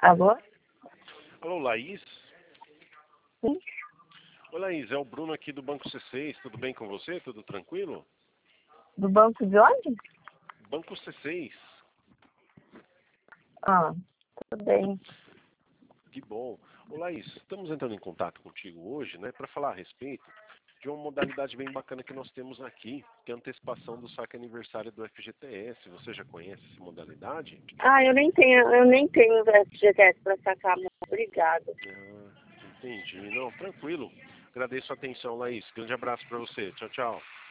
Alô? Alô, Laís? Sim? Oi, Laís, é o Bruno aqui do Banco C6. Tudo bem com você? Tudo tranquilo? Do banco de onde? Banco C6. Ah, tudo bem. Que bom. Ô, Laís, estamos entrando em contato contigo hoje, né, para falar a respeito de uma modalidade bem bacana que nós temos aqui, que é a antecipação do saque aniversário do FGTS. Você já conhece essa modalidade? Ah, eu nem tenho FGTS para sacar, muito. Obrigada. Entendi. Não, tranquilo. Agradeço a atenção, Laís. Grande abraço para você. Tchau, tchau.